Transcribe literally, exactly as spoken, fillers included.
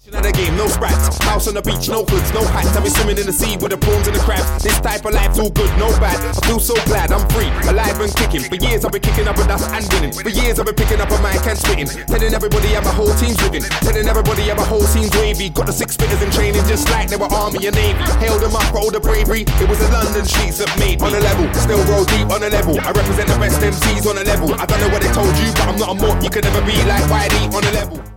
At the game, no sprats, house on the beach, no hoods, no hats. I've been swimming in the sea with the prawns and the crabs. This type of life's all good, no bad. I feel so glad I'm free, alive and kicking. For years I've been kicking up a dust and winning. For years I've been picking up a mic and spitting, telling everybody how my whole team's living, telling everybody how my whole team's wavy. Got the six spitters in training just like they were army and navy. Hailed them up for all the bravery. It was the London streets that made me on a level, still roll deep on a level. I represent the best M Cs on a level. I don't know what they told you, but I'm not a mort. You could never be like Whitey on a level.